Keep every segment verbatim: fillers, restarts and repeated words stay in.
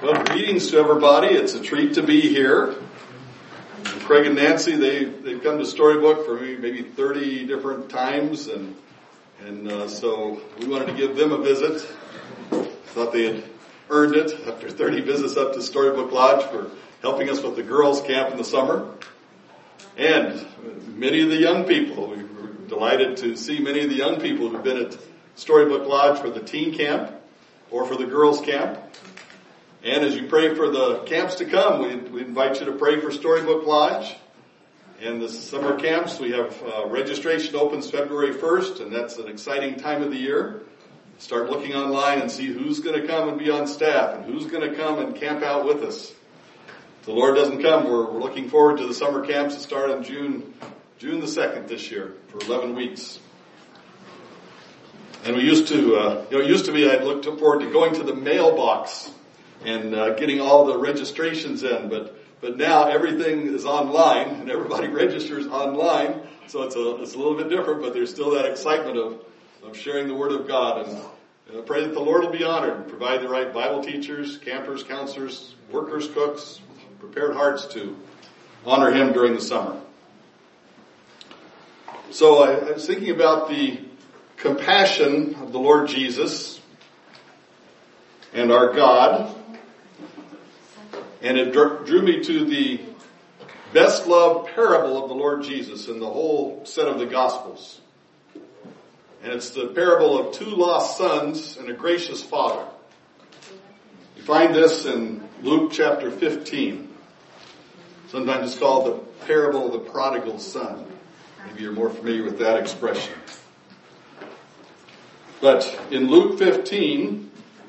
Well, greetings to everybody. It's a treat to be here. Craig and Nancy, they, they've come to Storybook for maybe thirty different times, and and uh, so we wanted to give them a visit. Thought they had earned it after thirty visits up to Storybook Lodge for helping us with the girls' camp in the summer. And many of the young people, we were delighted to see many of the young people who've been at Storybook Lodge for the teen camp or for the girls' camp. And as you pray for the camps to come, we, we invite you to pray for Storybook Lodge. And the summer camps, we have uh, registration opens February first, and that's an exciting time of the year. Start looking online and see who's going to come and be on staff and who's going to come and camp out with us. If the Lord doesn't come, we're, we're looking forward to the summer camps that start on June, June the second this year for eleven weeks. And we used to, uh, you know, it used to be I'd look forward to going to the mailbox and uh, getting all the registrations in, but but now everything is online and everybody registers online, so it's a it's a little bit different, but there's still that excitement of of sharing the Word of God. And, and I pray that the Lord will be honored and provide the right Bible teachers, campers, counselors, workers, cooks, prepared hearts to honor Him during the summer. So I, I was thinking about the compassion of the Lord Jesus and our God. And it drew me to the best loved parable of the Lord Jesus in the whole set of the Gospels. And it's the parable of two lost sons and a gracious father. You find this in Luke chapter fifteen. Sometimes it's called the parable of the prodigal son. Maybe you're more familiar with that expression. But in Luke fifteen,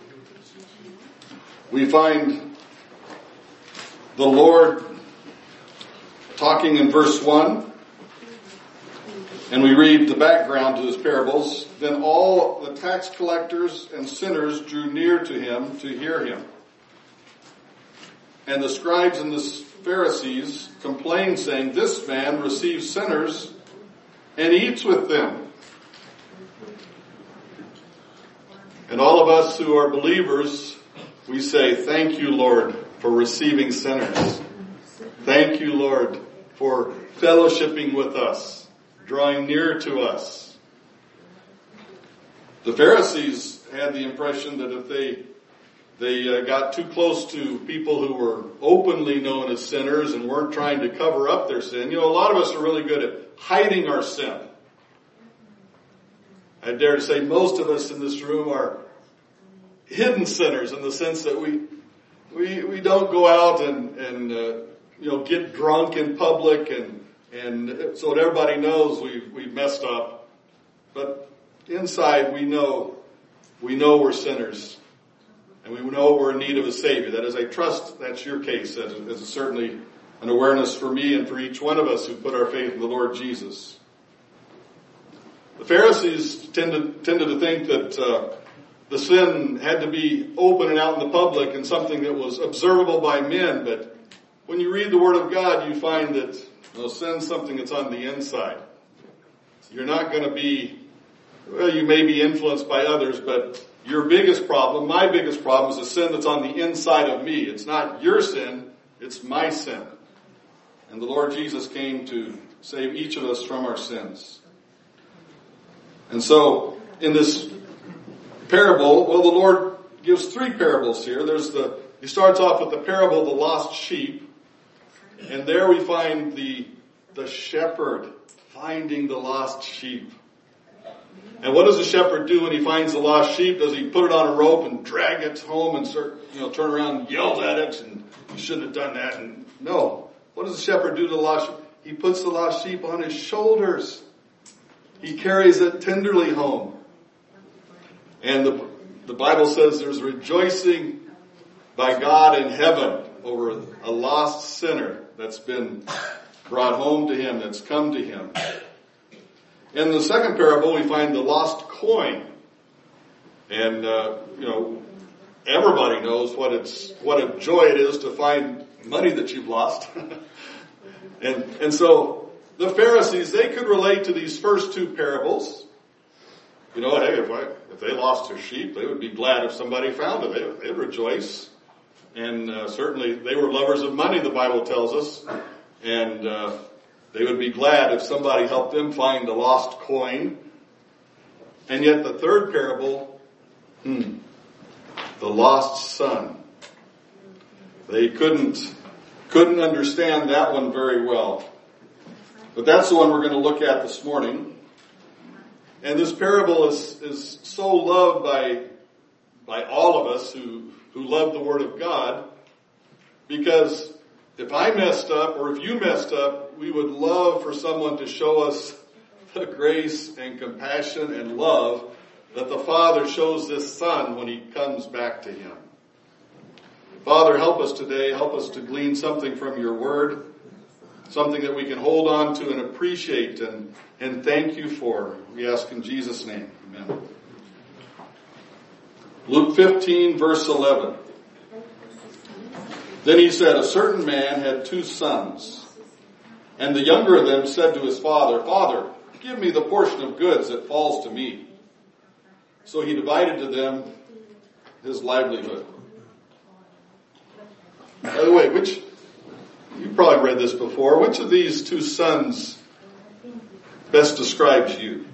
we find the Lord talking in verse one, and we read the background to his parables. Then all the tax collectors and sinners drew near to him to hear him. And the scribes and the Pharisees complained, saying, "This man receives sinners and eats with them." And all of us who are believers, we say, "Thank you, Lord, for receiving sinners. Thank you, Lord, for fellowshipping with us, drawing near to us." The Pharisees had the impression that if they they uh, got too close to people who were openly known as sinners and weren't trying to cover up their sin, you know, a lot of us are really good at hiding our sin. I dare to say most of us in this room are hidden sinners in the sense that we We we don't go out and and uh, you know get drunk in public and and so that everybody knows we've we've messed up, but inside we know we know we're sinners, and we know we're in need of a Savior. That is, I trust that's your case. That is, is certainly an awareness for me and for each one of us who put our faith in the Lord Jesus. The Pharisees tended tended to think that Uh, The sin had to be open and out in the public and something that was observable by men. But when you read the Word of God, you find that well, sin's something that's on the inside. You're not going to be, well, you may be influenced by others, but your biggest problem, my biggest problem, is a sin that's on the inside of me. It's not your sin, it's my sin. And the Lord Jesus came to save each of us from our sins. And so, in this parable, well, the Lord gives three parables here. There's the, he starts off with the parable of the lost sheep. And there we find the, the shepherd finding the lost sheep. And what does the shepherd do when he finds the lost sheep? Does he put it on a rope and drag it home and start, you know, turn around and yell at it and you shouldn't have done that? And no. What does the shepherd do to the lost sheep? He puts the lost sheep on his shoulders. He carries it tenderly home. And the, the Bible says there's rejoicing by God in heaven over a lost sinner that's been brought home to him, that's come to him. In the second parable, we find the lost coin. And, uh, you know, everybody knows what it's, what a joy it is to find money that you've lost. and, and so the Pharisees, they could relate to these first two parables. You know, hey, if I, if they lost their sheep, they would be glad if somebody found it. They, they'd rejoice. And uh, certainly they were lovers of money, the Bible tells us. And uh, they would be glad if somebody helped them find a lost coin. And yet the third parable, hmm, the lost son. They couldn't, couldn't understand that one very well. But that's the one we're going to look at this morning. And this parable is, is so loved by, by all of us who, who love the Word of God, because if I messed up or if you messed up, we would love for someone to show us the grace and compassion and love that the Father shows this Son when He comes back to Him. Father, help us today. Help us to glean something from Your Word, something that we can hold on to and appreciate and, and thank You for. We ask in Jesus' name. Amen. Luke fifteen, verse eleven. Then he said, a certain man had two sons, and the younger of them said to his father, Father, give me the portion of goods that falls to me. So he divided to them his livelihood. By the way, which, you probably read this before, which of these two sons best describes you?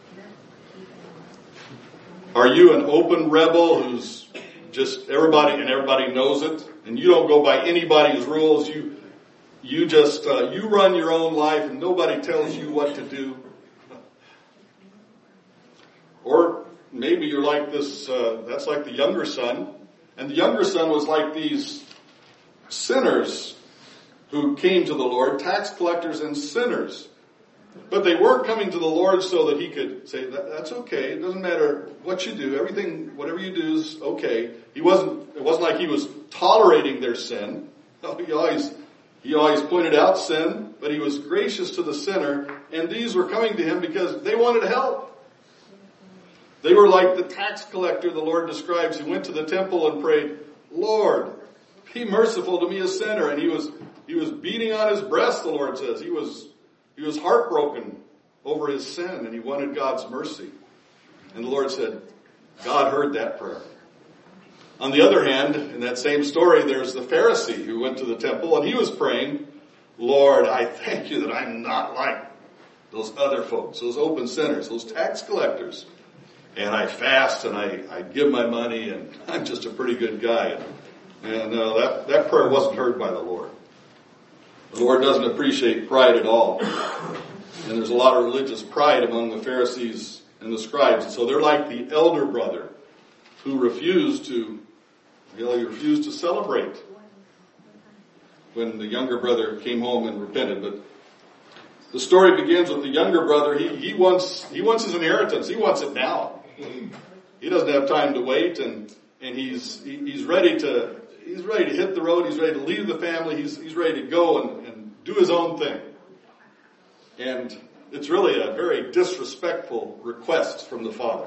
Are you an open rebel who's just everybody and everybody knows it, and you don't go by anybody's rules? You, you just, uh, you run your own life and nobody tells you what to do. Or maybe you're like this, uh, that's like the younger son. And the younger son was like these sinners who came to the Lord, tax collectors and sinners. But they weren't coming to the Lord so that He could say, that, that's okay. It doesn't matter what you do. Everything, whatever you do is okay. He wasn't, it wasn't like He was tolerating their sin. No, he always, he always pointed out sin, but He was gracious to the sinner. And these were coming to Him because they wanted help. They were like the tax collector the Lord describes, who went to the temple and prayed, Lord, be merciful to me, a sinner. And he was, he was beating on his breast, the Lord says. He was, he was heartbroken over his sin, and he wanted God's mercy. And the Lord said, God heard that prayer. On the other hand, in that same story, there's the Pharisee who went to the temple, and he was praying, Lord, I thank You that I'm not like those other folks, those open sinners, those tax collectors. And I fast and I, I give my money, and I'm just a pretty good guy. And, and uh, that, that prayer wasn't heard by the Lord. The Lord doesn't appreciate pride at all. And there's a lot of religious pride among the Pharisees and the scribes. And so they're like the elder brother who refused to, you know, he refused to celebrate when the younger brother came home and repented. But the story begins with the younger brother. He, he wants, he wants his inheritance. He wants it now. He doesn't have time to wait, and, and he's, he, he's ready to, he's ready to hit the road. He's ready to leave the family. He's, he's ready to go and, and do his own thing. And it's really a very disrespectful request from the father.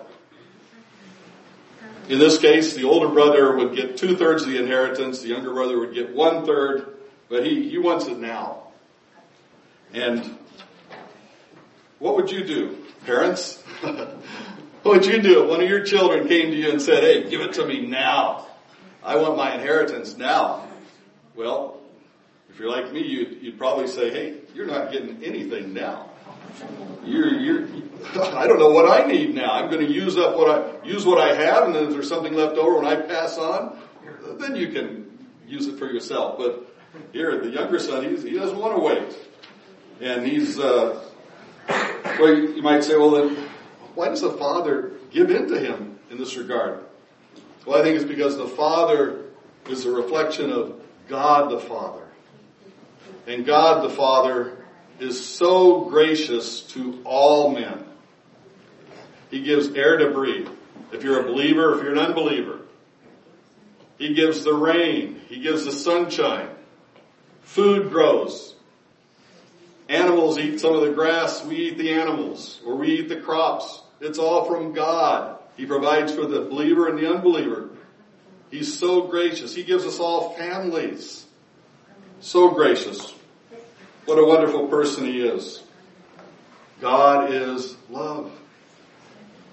In this case, the older brother would get two thirds of the inheritance. The younger brother would get one third, but he, he wants it now. And what would you do, parents? What would you do if one of your children came to you and said, hey, give it to me now. I want my inheritance now. Well, if you're like me, you'd, you'd probably say, hey, you're not getting anything now. You're, you're, I don't know what I need now. I'm going to use up what I, use what I have, and then if there's something left over when I pass on, then you can use it for yourself. But here, the younger son, he's, he doesn't want to wait. And he's, uh, well, you might say, well then, why does the father give in to him in this regard? Well, I think it's because the Father is a reflection of God the Father. And God the Father is so gracious to all men. He gives air to breathe. If you're a believer, if you're an unbeliever. He gives the rain. He gives the sunshine. Food grows. Animals eat some of the grass. We eat the animals. Or we eat the crops. It's all from God. He provides for the believer and the unbeliever. He's so gracious. He gives us all families. So gracious. What a wonderful person He is. God is love.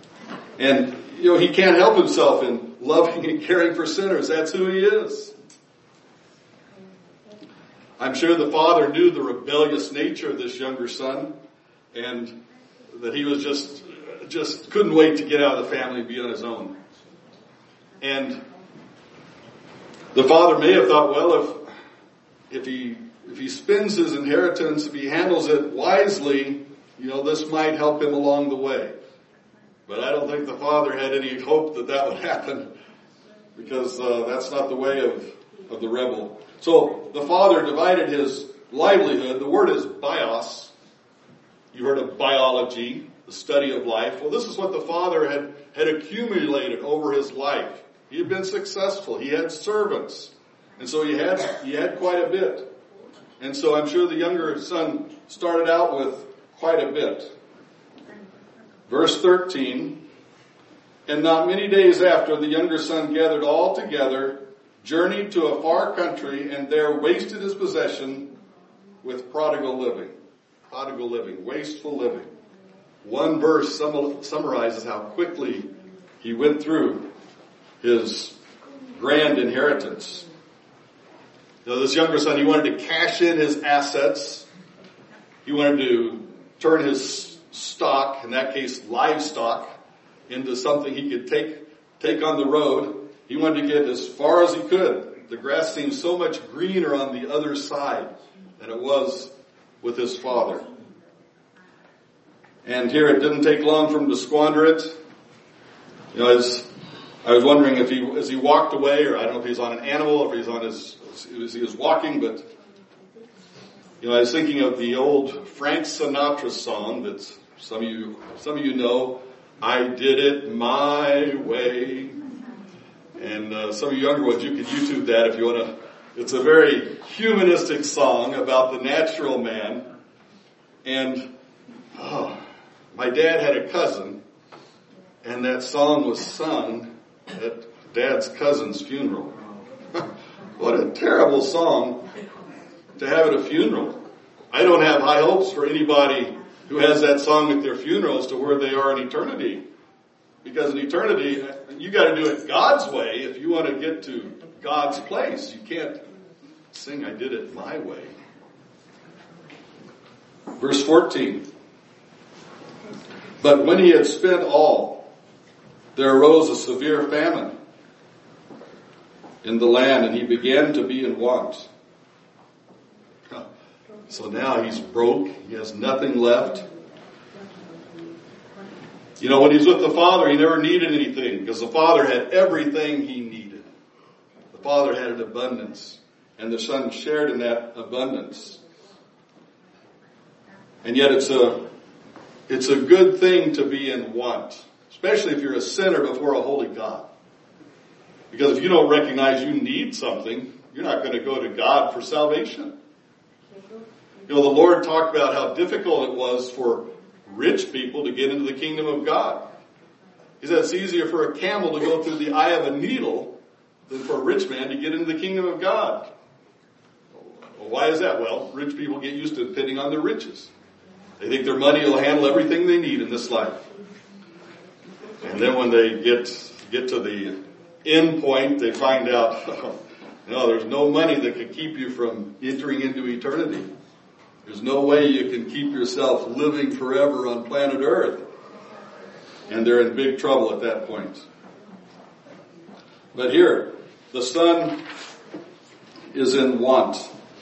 And, you know, He can't help Himself in loving and caring for sinners. That's who He is. I'm sure the father knew the rebellious nature of this younger son, and that he was just, just couldn't wait to get out of the family and be on his own. And the father may have thought, well, if, if he, if he spends his inheritance, if he handles it wisely, you know, this might help him along the way. But I don't think the father had any hope that that would happen, because uh, that's not the way of, of the rebel. So the father divided his livelihood. The word is bios. You heard of biology, the study of life. Well, this is what the father had, had accumulated over his life. He had been successful. He had servants. And so he had, he had quite a bit. And so I'm sure the younger son started out with quite a bit. Verse thirteen, and not many days after, the younger son gathered all together, journeyed to a far country, and there wasted his possession with prodigal living. Prodigal living, wasteful living. One verse sum- summarizes how quickly he went through his grand inheritance. You know, this younger son, he wanted to cash in his assets. He wanted to turn his stock, in that case livestock, into something he could take take on the road. He wanted to get as far as he could. The grass seemed so much greener on the other side than it was with his father. And here it didn't take long for him to squander it. You know, as I was wondering if he, as he walked away, or I don't know if he's on an animal, or if he's on his, as he was walking, but, you know, I was thinking of the old Frank Sinatra song that some of you, some of you know, I Did It My Way. And uh, some of you younger ones, you can YouTube that if you want to. It's a very humanistic song about the natural man. And oh, my dad had a cousin, and that song was sung at Dad's cousin's funeral. What a terrible song to have at a funeral. I don't have high hopes for anybody who has that song at their funeral as to where they are in eternity. Because in eternity, you got to do it God's way if you want to get to God's place. You can't sing, I did it my way. Verse fourteen. But when he had spent all, there arose a severe famine in the land, and he began to be in want. So now he's broke. He has nothing left. You know, when he's with the father, he never needed anything, because the father had everything he needed. The father had an abundance, and the son shared in that abundance. And yet it's a, it's a good thing to be in want, especially if you're a sinner before a holy God. Because if you don't recognize you need something, you're not going to go to God for salvation. You know, the Lord talked about how difficult it was for rich people to get into the kingdom of God. He said it's easier for a camel to go through the eye of a needle than for a rich man to get into the kingdom of God. Well, why is that? Well, rich people get used to depending on their riches. They think their money will handle everything they need in this life. And then when they get get to the end point, they find out, no, there's no money that can keep you from entering into eternity. There's no way you can keep yourself living forever on planet Earth. And they're in big trouble at that point. But here, the son is in want.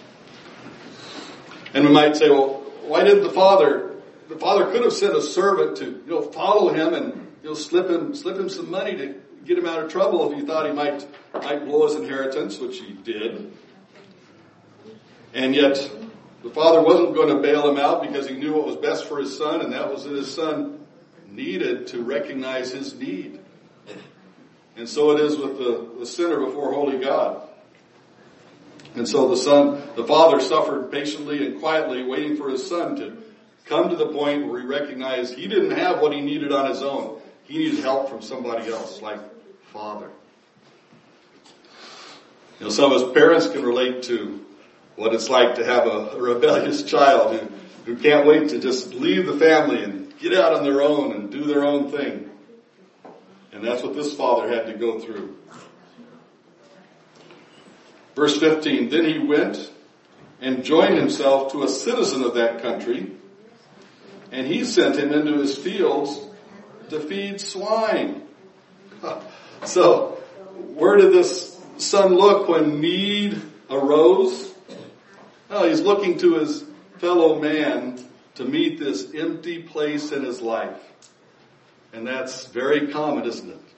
And we might say, well, why did the father, the father could have sent a servant to, you know, follow him and, you know, slip him, slip him some money to get him out of trouble if he thought he might, might blow his inheritance, which he did. And yet, the father wasn't going to bail him out because he knew what was best for his son, and that was that his son needed to recognize his need. And so it is with the, the sinner before holy God. And so the son, the father suffered patiently and quietly, waiting for his son to come to the point where he recognized he didn't have what he needed on his own. He needed help from somebody else, like father. You know, some of us parents can relate to what it's like to have a, a rebellious child who, who can't wait to just leave the family and get out on their own and do their own thing. And that's what this father had to go through. Verse fifteen, then he went and joined himself to a citizen of that country, and he sent him into his fields to feed swine. So, where did this son look when need arose? Well, he's looking to his fellow man to meet this empty place in his life. And that's very common, isn't it?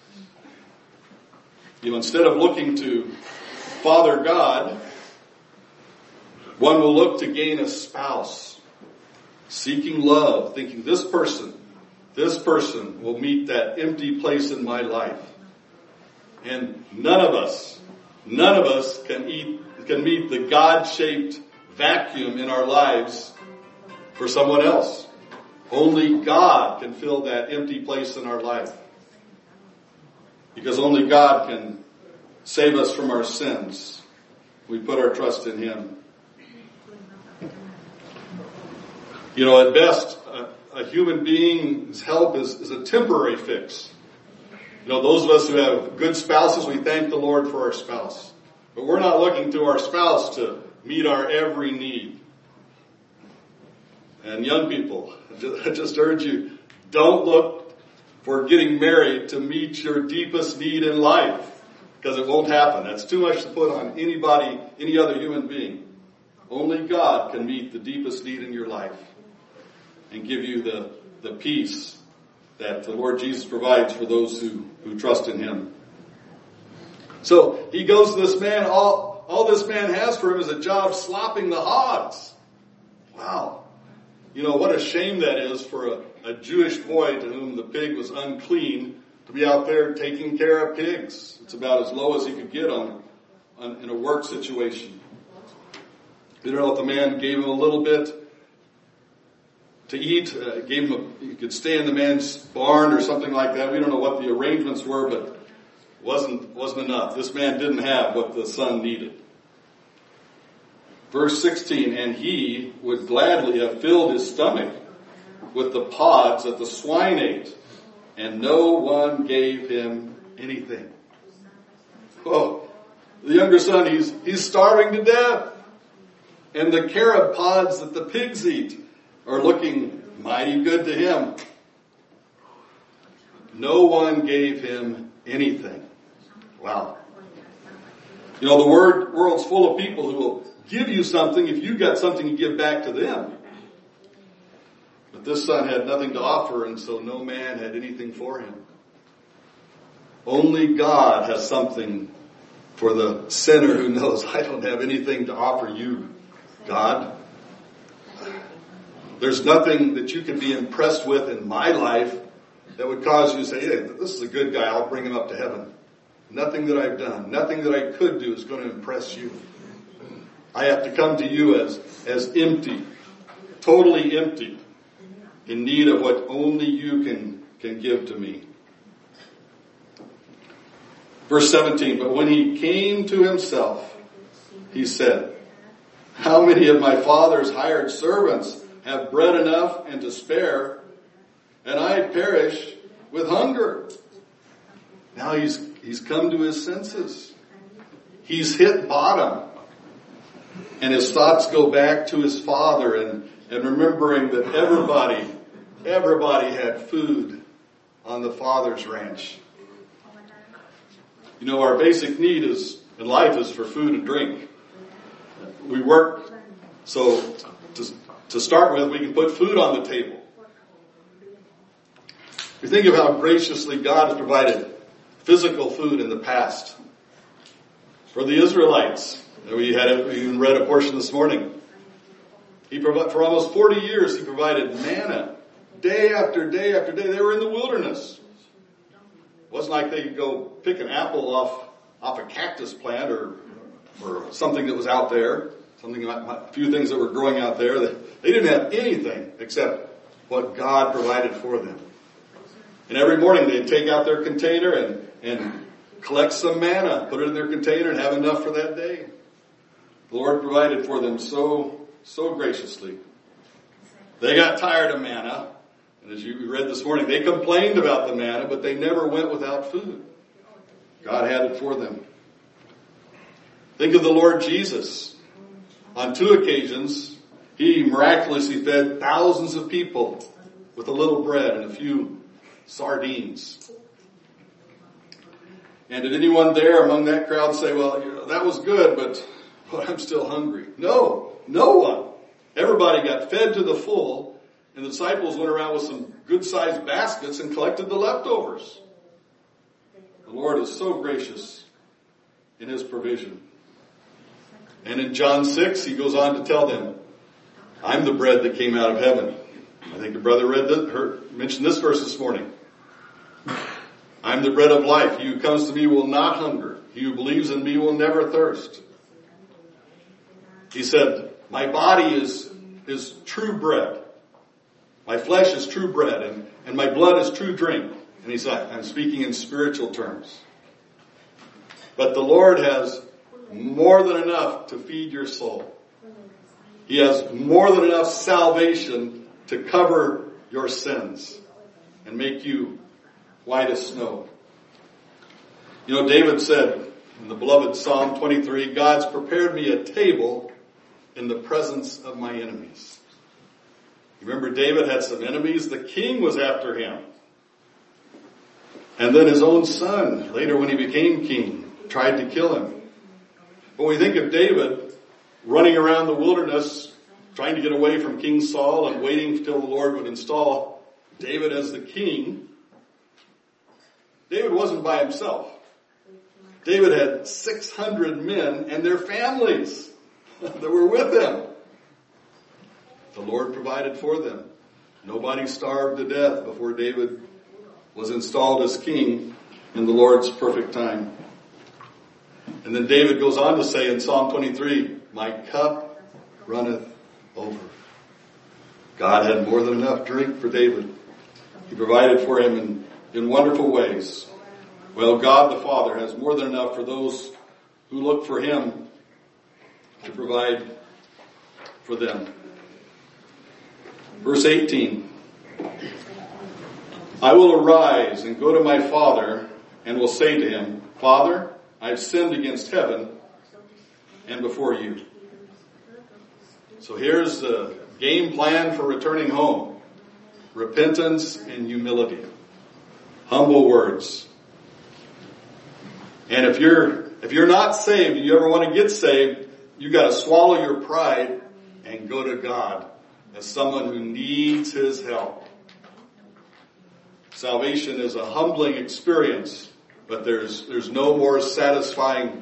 You know, instead of looking to Father God, one will look to gain a spouse, seeking love, thinking this person, this person will meet that empty place in my life. And none of us, none of us can eat, can meet the God-shaped vacuum in our lives for someone else. Only God can fill that empty place in our life. Because only God can save us from our sins. We put our trust in Him. You know, at best, a, a human being's help is, is a temporary fix. You know, those of us who have good spouses, we thank the Lord for our spouse. But we're not looking to our spouse to meet our every need. And young people, I just urge you, don't look for getting married to meet your deepest need in life, because it won't happen. That's too much to put on anybody, any other human being. Only God can meet the deepest need in your life and give you the, the peace that the Lord Jesus provides for those who, who trust in Him. So he goes to this man, all, all this man has for him is a job slopping the hogs. Wow. You know, what a shame that is for a, a Jewish boy to whom the pig was unclean to be out there taking care of pigs. It's about as low as he could get on, on in a work situation. You don't know if the man gave him a little bit to eat, uh, gave him a, he could stay in the man's barn or something like that. We don't know what the arrangements were, but it wasn't, wasn't enough. This man didn't have what the son needed. Verse sixteen, and he would gladly have filled his stomach with the pods that the swine ate, and no one gave him anything. Oh, the younger son, he's, he's starving to death. And the carob pods that the pigs eat are looking mighty good to him. No one gave him anything. Wow. You know, the word, world's full of people who will give you something if you got something to give back to them. But this son had nothing to offer, and so no man had anything for him. Only God has something for the sinner who knows, I don't have anything to offer you, God. There's nothing that you can be impressed with in my life that would cause you to say, hey, this is a good guy, I'll bring him up to heaven. Nothing that I've done, nothing that I could do is going to impress you. I have to come to you as, as empty, totally empty, in need of what only you can, can give to me. Verse seventeen, but when he came to himself, he said, how many of my father's hired servants have bread enough and to spare, and I perish with hunger? Now he's, he's come to his senses. He's hit bottom. And his thoughts go back to his father and, and remembering that everybody, everybody had food on the father's ranch. You know, our basic need is in life is for food and drink. We work, so to, to start with, we can put food on the table. We think of how graciously God has provided physical food in the past. For the Israelites, we had a, we even read a portion this morning. He provided, for almost forty years, he provided manna day after day after day. They were in the wilderness. It wasn't like they could go pick an apple off off a cactus plant or or something that was out there. Something, a few things that were growing out there. They, they didn't have anything except what God provided for them. And every morning they'd take out their container and and collect some manna, put it in their container, and have enough for that day. The Lord provided for them so, so graciously. They got tired of manna. And as you read this morning, they complained about the manna, but they never went without food. God had it for them. Think of the Lord Jesus. On two occasions, he miraculously fed thousands of people with a little bread and a few sardines. And did anyone there among that crowd say, well, you know, that was good, but, but I'm still hungry? No, no one. Everybody got fed to the full, and the disciples went around with some good-sized baskets and collected the leftovers. The Lord is so gracious in his provision. And in John six, he goes on to tell them, I'm the bread that came out of heaven. I think the brother read this, heard, mentioned this verse this morning. I'm the bread of life. He who comes to me will not hunger. He who believes in me will never thirst. He said, my body is, is true bread. My flesh is true bread, and, and my blood is true drink. And he's like, I'm speaking in spiritual terms. But the Lord has more than enough to feed your soul. He has more than enough salvation to cover your sins and make you white as snow. You know, David said in the beloved Psalm twenty-three, God's prepared me a table in the presence of my enemies. You remember David had some enemies. The king was after him. And then his own son, later when he became king, tried to kill him. When we think of David running around the wilderness, trying to get away from King Saul and waiting till the Lord would install David as the king, David wasn't by himself. David had six hundred men and their families that were with him. The Lord provided for them. Nobody starved to death before David was installed as king in the Lord's perfect time. And then David goes on to say in Psalm twenty-three, my cup runneth over. God had more than enough drink for David. He provided for him in, in wonderful ways. Well, God the Father has more than enough for those who look for him to provide for them. Verse eighteen, I will arise and go to my father and will say to him, Father, I've sinned against heaven and before you. So here's the game plan for returning home. Repentance and humility. Humble words. And if you're, if you're not saved, you ever want to get saved, you got to swallow your pride and go to God as someone who needs his help. Salvation is a humbling experience, but there's, there's no more satisfying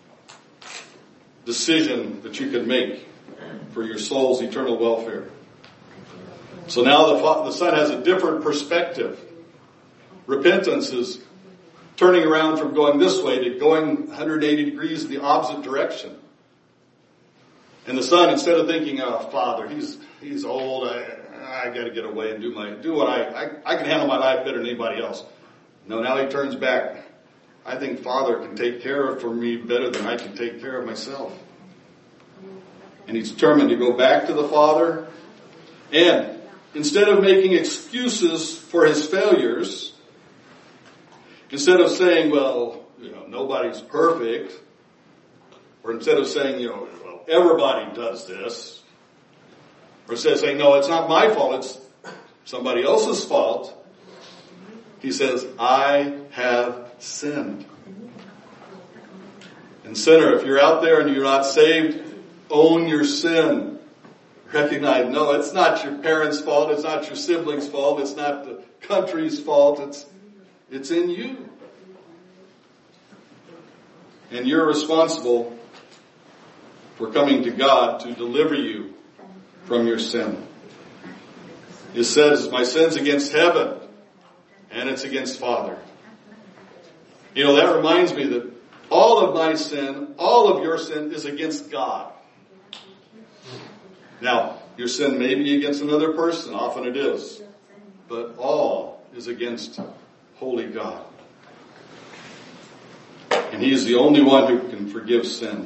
decision that you can make for your soul's eternal welfare. So now the, the Son has a different perspective. Repentance is turning around from going this way to going one hundred eighty degrees in the opposite direction. And the Son, instead of thinking, oh, Father, he's he's old, I, I got to get away and do my do what I, I I can handle my life better than anybody else. No, now he turns back. I think Father can take care of for me better than I can take care of myself. And he's determined to go back to the Father. And instead of making excuses for his failures, instead of saying, well, you know, nobody's perfect, or instead of saying, you know, well, everybody does this, or instead of saying, no, it's not my fault, it's somebody else's fault, he says, I have sinned. And sinner, if you're out there and you're not saved, own your sin. Recognize, no, it's not your parents' fault, it's not your siblings' fault, it's not the country's fault, it's it's in you. And you're responsible for coming to God to deliver you from your sin. It says, my sin's against heaven, and it's against Father. You know, that reminds me that all of my sin, all of your sin is against God. Now, your sin may be against another person, often it is, but all is against holy God. And he is the only one who can forgive sin.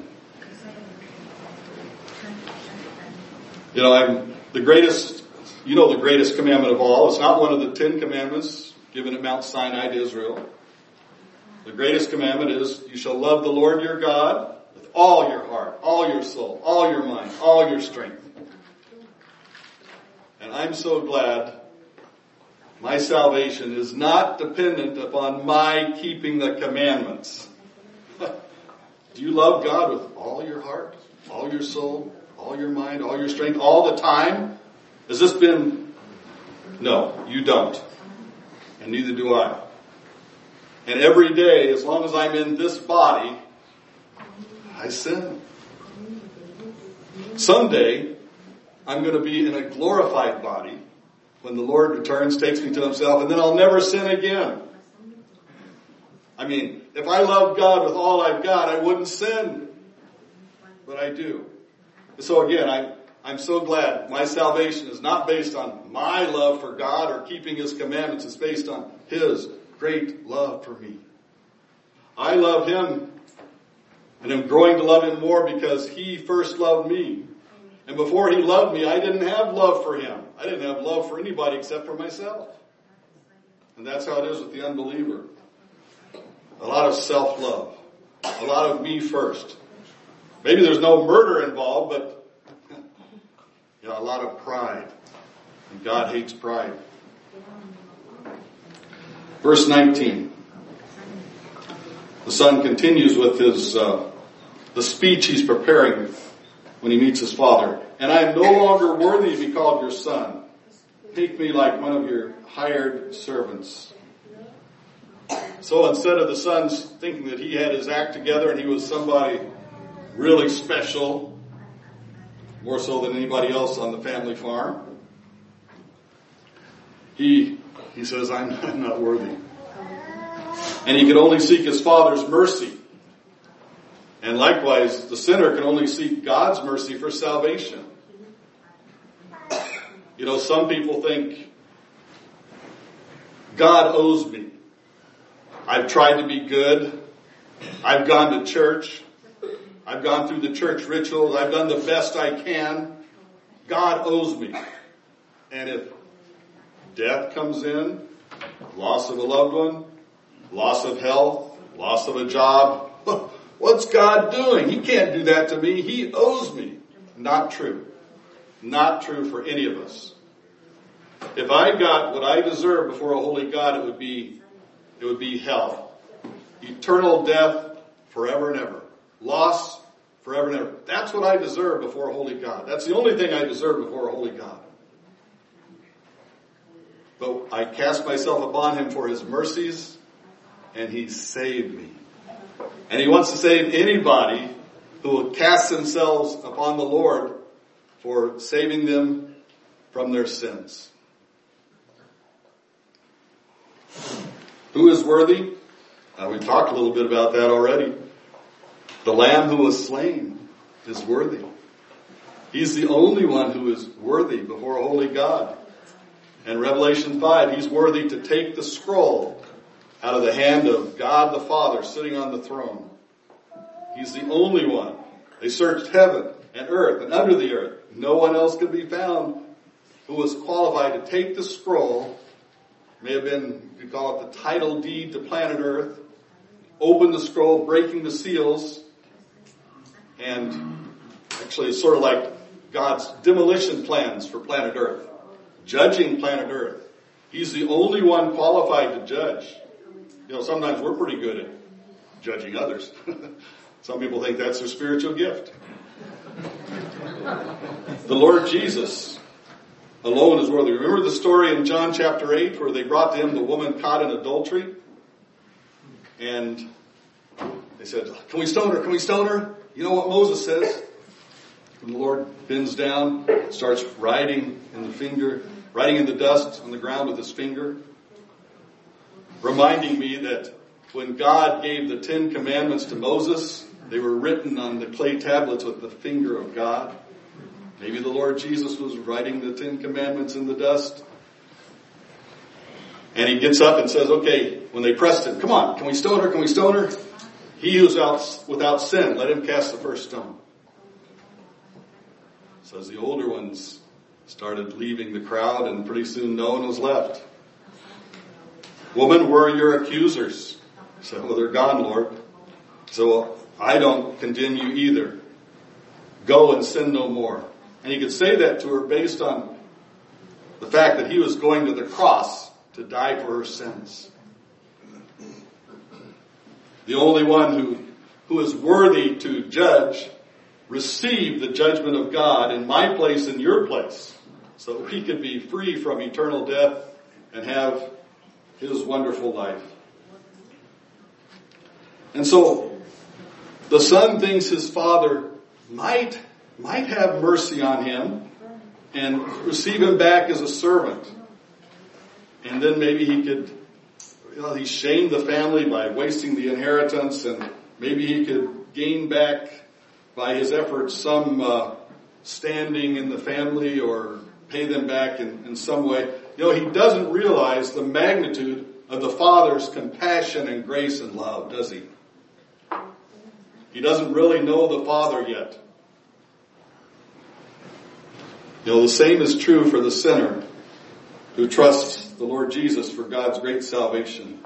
You know, I'm the greatest, you know the greatest commandment of all. It's not one of the Ten Commandments given at Mount Sinai to Israel. The greatest commandment is, you shall love the Lord your God with all your heart, all all your soul, all your mind, all your strength. And I'm so glad my salvation is not dependent upon my keeping the commandments. Do you love God with all your heart, all your soul, all your mind, all your strength, all the time? Has this been... No, you don't. And neither do I. And every day, as long as I'm in this body, I sin. Someday, I'm going to be in a glorified body when the Lord returns, takes me to himself, and then I'll never sin again. I mean, if I loved God with all I've got, I wouldn't sin. But I do. So again, I, I'm so glad my salvation is not based on my love for God or keeping his commandments. It's based on his great love for me. I love him, and I'm growing to love him more because he first loved me. And before he loved me, I didn't have love for him. I didn't have love for anybody except for myself. And that's how it is with the unbeliever. A lot of self-love. A lot of me first. Maybe there's no murder involved, but you know, a lot of pride. And God hates pride. Verse nineteen. The son continues with his uh, the speech he's preparing when he meets his father. And I am no longer worthy to be called your son. Make me like one of your hired servants. So instead of the son thinking that he had his act together and he was somebody really special, more so than anybody else on the family farm, he he says, I'm, I'm not worthy. And he can only seek his father's mercy. And likewise, the sinner can only seek God's mercy for salvation. You know, some people think God owes me. I've tried to be good. I've gone to church. I've gone through the church rituals. I've done the best I can. God owes me. And if death comes in, loss of a loved one, loss of health, loss of a job, what's God doing? He can't do that to me. He owes me. Not true. Not true for any of us. If I got what I deserve before a holy God, it would be, it would be hell. Eternal death forever and ever. Loss forever and ever. That's what I deserve before a holy God. That's the only thing I deserve before a holy God. But I cast myself upon him for his mercies, and he saved me. And he wants to save anybody who will cast themselves upon the Lord for saving them from their sins. Who is worthy? Uh, we've talked a little bit about that already. The Lamb who was slain is worthy. He's the only one who is worthy before a holy God. In Revelation five, he's worthy to take the scroll out of the hand of God the Father sitting on the throne. He's the only one. They searched heaven and earth and under the earth. No one else could be found who was qualified to take the scroll. May have been, you could call it the title deed to planet Earth. Open the scroll, breaking the seals. And actually it's sort of like God's demolition plans for planet Earth. Judging planet Earth. He's the only one qualified to judge. You know, sometimes we're pretty good at judging others. Some people think that's their spiritual gift. The Lord Jesus alone is worthy. Remember the story in John chapter eight where they brought to him the woman caught in adultery? And they said, can we stone her? Can we stone her? You know what Moses says? And the Lord bends down, starts writing in the finger, writing in the dust on the ground with his finger, reminding me that when God gave the Ten Commandments to Moses, they were written on the clay tablets with the finger of God. Maybe the Lord Jesus was writing the Ten Commandments in the dust. And he gets up and says, okay, when they pressed him, come on, can we stone her? Can we stone her? He who's out, without sin, let him cast the first stone. So as the older ones started leaving the crowd, and pretty soon no one was left. Woman, where are your accusers? So, well, they're gone, Lord. So I don't condemn you either. go and sin no more. And he could say that to her based on the fact that he was going to the cross to die for her sins. The only one who, who is worthy to judge received the judgment of God in my place and your place, so that we could be free from eternal death and have his wonderful life. And so the son thinks his father might, might have mercy on him and receive him back as a servant. And then maybe he could, you know, he shamed the family by wasting the inheritance, and maybe he could gain back by his efforts some uh, standing in the family, or pay them back in, in some way. You know, he doesn't realize the magnitude of the Father's compassion and grace and love, does he? He doesn't really know the Father yet. You know, the same is true for the sinner who trusts the Lord Jesus for God's great salvation.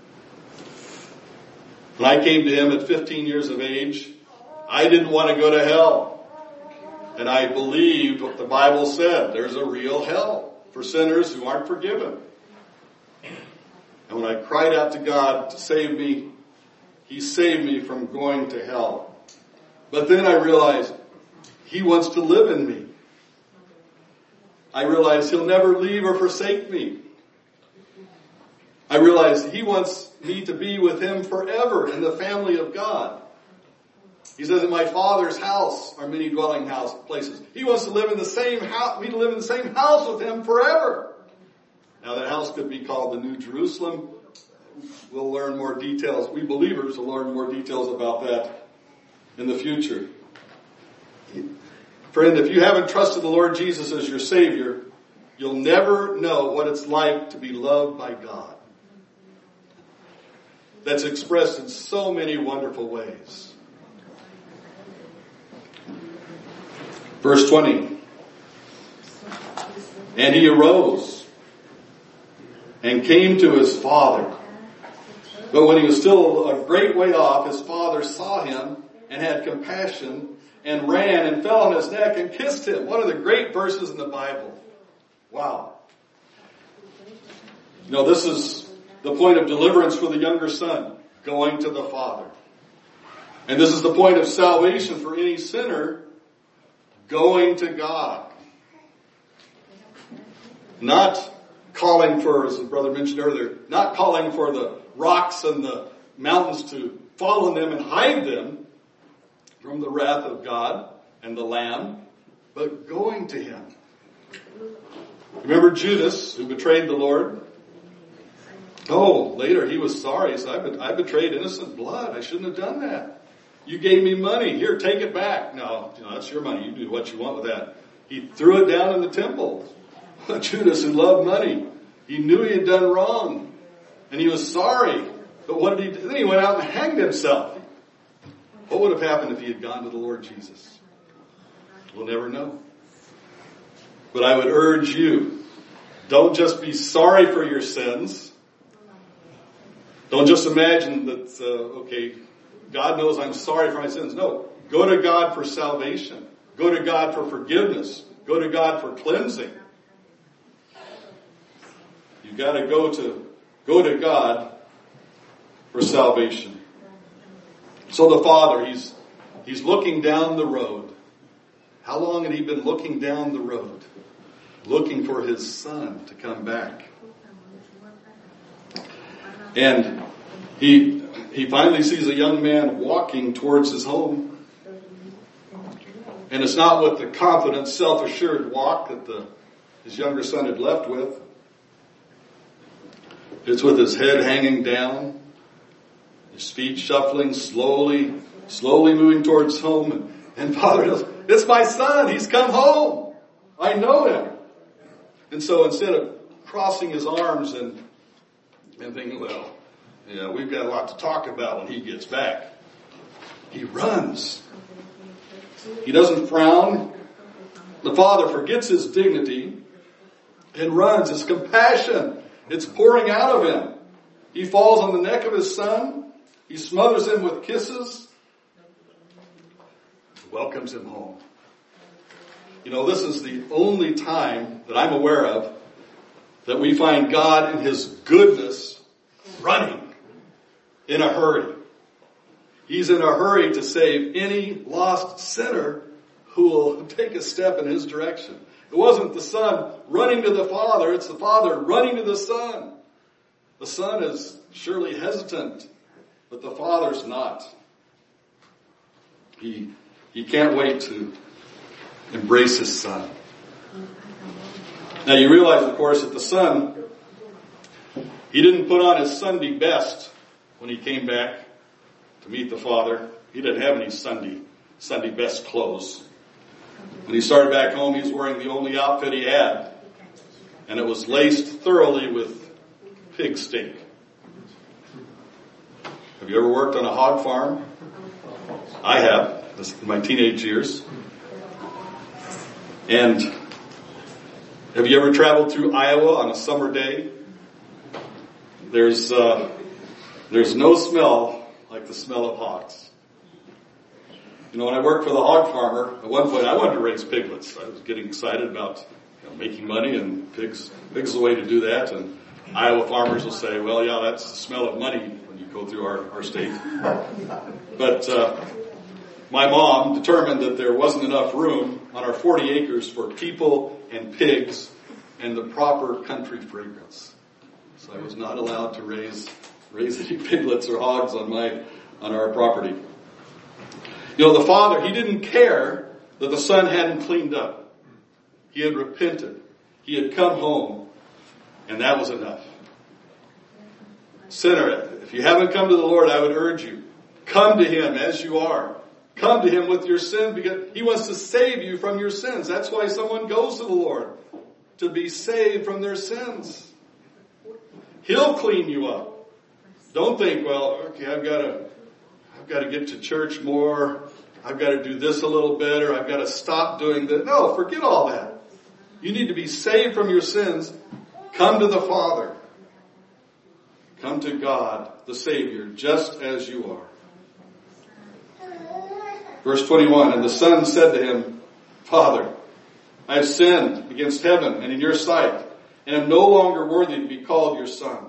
When I came to him at fifteen years of age, I didn't want to go to hell. And I believed what the Bible said. There's a real hell for sinners who aren't forgiven. And when I cried out to God to save me, he saved me from going to hell. But then I realized he wants to live in me. I realized he'll never leave or forsake me. I realized he wants me to be with him forever in the family of God. He says, in my Father's house are many dwelling house places. He wants to live in the same house, me to live in the same house with him forever. Now that house could be called the New Jerusalem. We'll learn more details. We believers will learn more details about that in the future. Friend, if you haven't trusted the Lord Jesus as your Savior, you'll never know what it's like to be loved by God. That's expressed in so many wonderful ways. Verse twenty. And he arose and came to his father. But when he was still a great way off, his father saw him and had compassion and ran and fell on his neck and kissed him. One of the great verses in the Bible. Wow. You know, this is the point of deliverance for the younger son, going to the Father. And this is the point of salvation for any sinner, going to God. Not calling for, as the brother mentioned earlier, not calling for the rocks and the mountains to fall on them and hide them from the wrath of God and the Lamb, but going to him. Remember Judas, who betrayed the Lord? Oh, later he was sorry. He said, I betrayed innocent blood. I shouldn't have done that. You gave me money. Here, take it back. No, you know, that's your money. You do what you want with that. He threw it down in the temple. Judas, who loved money, he knew he had done wrong. And he was sorry. But what did he do? Then he went out and hanged himself. What would have happened if he had gone to the Lord Jesus? We'll never know. But I would urge you, don't just be sorry for your sins. Don't just imagine that, uh, okay, God knows I'm sorry for my sins. No, go to God for salvation. Go to God for forgiveness. Go to God for cleansing. You've got to go to, go to God for salvation. So the father, he's, he's looking down the road. How long had he been looking down the road? Looking for his son to come back. And he, he finally sees a young man walking towards his home. And it's not with the confident, self-assured walk that the, his younger son had left with. It's with his head hanging down, his feet shuffling slowly, slowly moving towards home. And, and father goes, it's my son. He's come home. I know him. And so instead of crossing his arms and, and thinking, well, yeah, we've got a lot to talk about when he gets back, he runs. He doesn't frown. The father forgets his dignity and runs. His compassion, it's pouring out of him. He falls on the neck of his son. He smothers him with kisses. Welcomes him home. You know, this is the only time that I'm aware of that we find God in His goodness running in a hurry. He's in a hurry to save any lost sinner who will take a step in His direction. It wasn't the Son running to the Father, it's the Father running to the Son. The Son is surely hesitant, but the Father's not. He, he can't wait to embrace His Son. Now you realize, of course, that the Son, He didn't put on His Sunday best when He came back to meet the Father. He didn't have any Sunday, Sunday best clothes. When He started back home, He was wearing the only outfit He had, and it was laced thoroughly with pig stink. Have you ever worked on a hog farm? I have, in my teenage years. And have you ever traveled through Iowa on a summer day? There's uh, there's no smell like the smell of hogs. You know, when I worked for the hog farmer, at one point I wanted to raise piglets. I was getting excited about, you know, making money, and pigs pigs the way to do that. And Iowa farmers will say, well, yeah, that's the smell of money when you go through our, our state. But uh, my mom determined that there wasn't enough room on our forty acres for people and pigs and the proper country fragrance. So I was not allowed to raise raise any piglets or hogs on my on our property. You know, the Father, He didn't care that the Son hadn't cleaned up. He had repented. He had come home, and that was enough. Sinner, if you haven't come to the Lord, I would urge you, come to Him as you are. Come to Him with your sin, because He wants to save you from your sins. That's why someone goes to the Lord, to be saved from their sins. He'll clean you up. Don't think, well, okay, I've got to, I've got to get to church more. I've got to do this a little better. I've got to stop doing that. No, forget all that. You need to be saved from your sins. Come to the Father. Come to God, the Savior, just as you are. Verse twenty-one, and the Son said to Him, Father, I have sinned against heaven and in your sight, and am no longer worthy to be called your Son.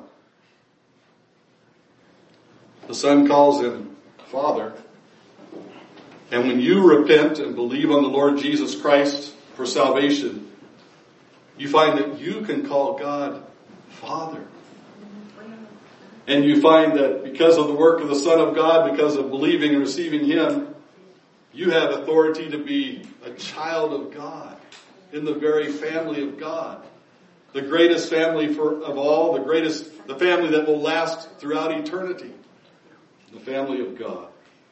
The Son calls Him Father. And when you repent and believe on the Lord Jesus Christ for salvation, you find that you can call God Father. And you find that because of the work of the Son of God, because of believing and receiving Him, you have authority to be a child of God in the very family of God. The greatest family for, of all, the greatest, the family that will last throughout eternity. The family of God.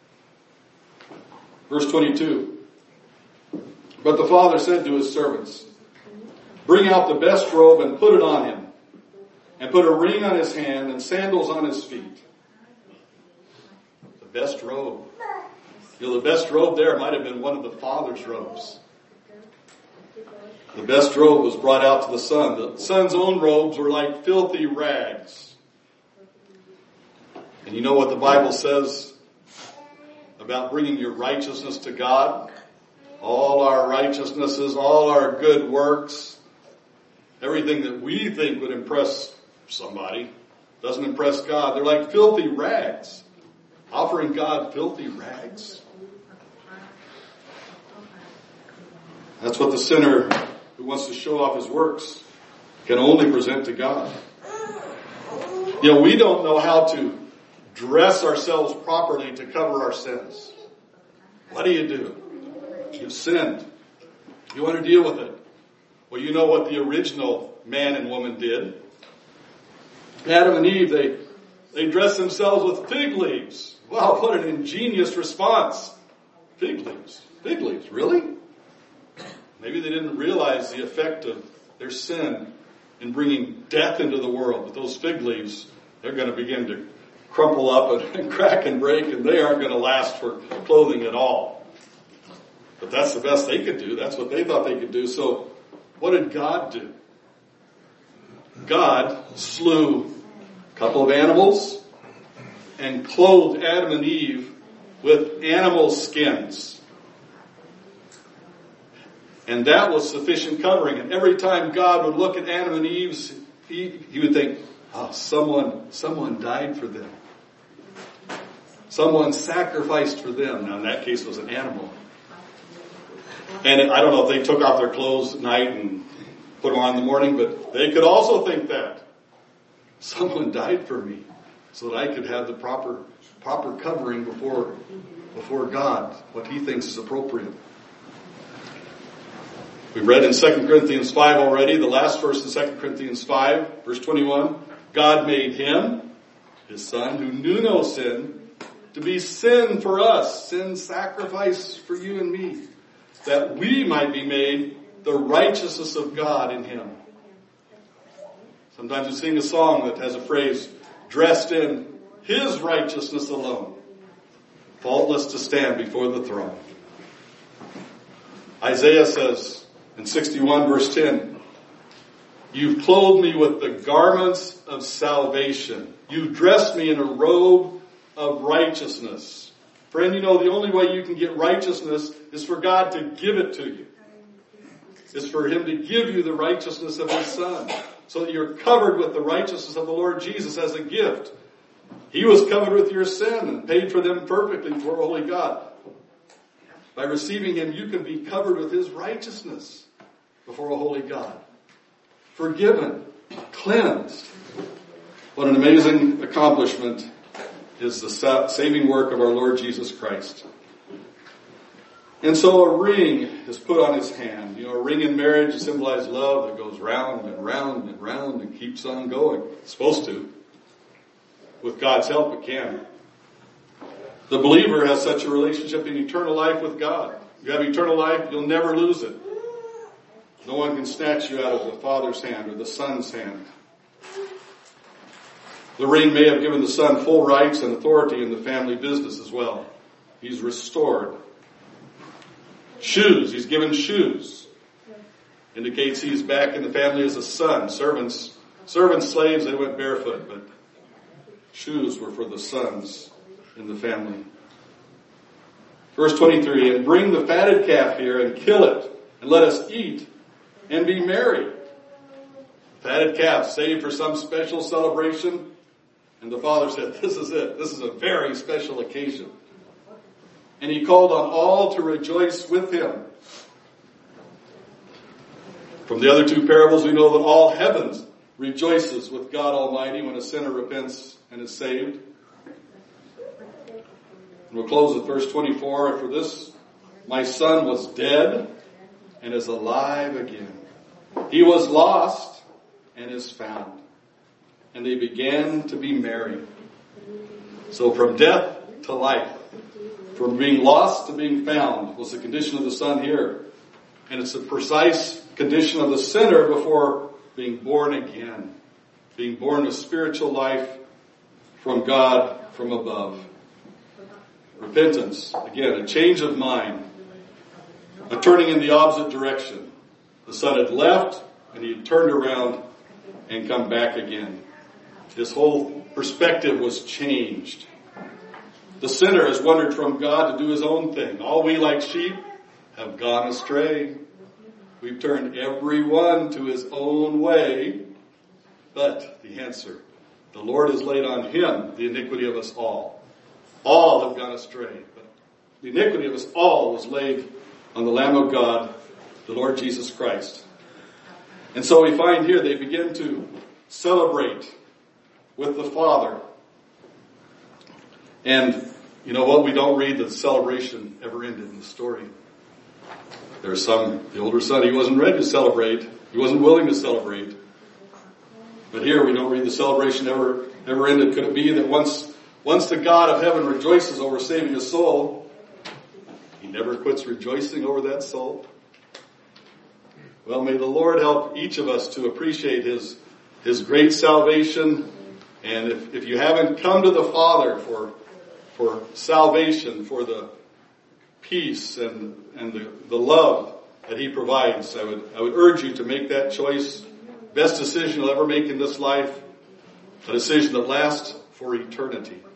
Verse twenty-two. But the Father said to His servants, bring out the best robe and put it on Him, and put a ring on His hand and sandals on His feet. The best robe. You know, the best robe there might have been one of the Father's robes. The best robe was brought out to the Son. The Son's own robes were like filthy rags. And you know what the Bible says about bringing your righteousness to God? All our righteousnesses, all our good works, everything that we think would impress somebody doesn't impress God. They're like filthy rags. Offering God filthy rags. That's what the sinner who wants to show off his works can only present to God. You know, we don't know how to dress ourselves properly to cover our sins. What do you do? You've sinned. You want to deal with it. Well, you know what the original man and woman did. Adam and Eve, they, they dressed themselves with fig leaves. Wow, what an ingenious response. Fig leaves. Fig leaves, really? Maybe they didn't realize the effect of their sin in bringing death into the world. But those fig leaves, they're going to begin to crumple up and, and crack and break, and they aren't going to last for clothing at all. But that's the best they could do. That's what they thought they could do. So what did God do? God slew a couple of animals and clothed Adam and Eve with animal skins. And that was sufficient covering. And every time God would look at Adam and Eve, he, he would think, oh, someone, someone died for them. Someone sacrificed for them. Now in that case it was an animal. And I don't know if they took off their clothes at night and put them on in the morning, but they could also think that. Someone died for me so that I could have the proper proper covering before before God, what he thinks is appropriate. We read in Second Corinthians five already, the last verse in Second Corinthians five, verse twenty-one. God made him, his son, who knew no sin, to be sin for us, sin sacrifice for you and me, that we might be made the righteousness of God in him. Sometimes we sing a song that has a phrase, dressed in his righteousness alone, faultless to stand before the throne. Isaiah says in sixty-one verse ten, you've clothed me with the garments of salvation. You've dressed me in a robe of righteousness. Friend, you know the only way you can get righteousness is for God to give it to you. It's for him to give you the righteousness of his son, so that you're covered with the righteousness of the Lord Jesus as a gift. He was covered with your sin and paid for them perfectly before holy God. By receiving him, you can be covered with his righteousness before a holy God. Forgiven, cleansed. What an amazing accomplishment is the saving work of our Lord Jesus Christ. And so a ring is put on his hand. You know, a ring in marriage symbolizes love that goes round and round and round and keeps on going. It's supposed to. With God's help, it can. The believer has such a relationship in eternal life with God. If you have eternal life, you'll never lose it. No one can snatch you out of the Father's hand or the Son's hand. The ring may have given the son full rights and authority in the family business as well. He's restored. Shoes, he's given shoes. Indicates he's back in the family as a son. Servants, servants, slaves, they went barefoot, but shoes were for the sons in the family. Verse twenty-three, and bring the fatted calf here and kill it, and let us eat and be merry. Fatted calf, saved for some special celebration. And the father said, this is it. This is a very special occasion. And he called on all to rejoice with him. From the other two parables, we know that all heavens rejoices with God Almighty when a sinner repents and is saved. And we'll close with verse twenty-four. For this, my son was dead and is alive again. He was lost and is found. And they began to be merry. So from death to life, from being lost to being found was the condition of the son here. And it's the precise condition of the sinner before being born again. Being born to spiritual life from God from above. Repentance, again, a change of mind. A turning in the opposite direction. The son had left and he had turned around and come back again. His whole perspective was changed. The sinner has wandered from God to do his own thing. All we like sheep have gone astray. We've turned everyone to his own way. But the answer, the Lord has laid on him the iniquity of us all. All have gone astray. But the iniquity of us all was laid on the Lamb of God, the Lord Jesus Christ. And so we find here they begin to celebrate with the Father. And you know what? We don't read that the celebration ever ended in the story. There's some, the older son, he wasn't ready to celebrate. He wasn't willing to celebrate. But here we don't read the celebration ever, ever ended. Could it be that once, once the God of heaven rejoices over saving a soul, he never quits rejoicing over that soul? Well, may the Lord help each of us to appreciate his, his great salvation. And if, if you haven't come to the Father for, for salvation, for the peace and, and the, the love that he provides, I would, I would urge you to make that choice. Best decision you'll ever make in this life. A decision that lasts for eternity.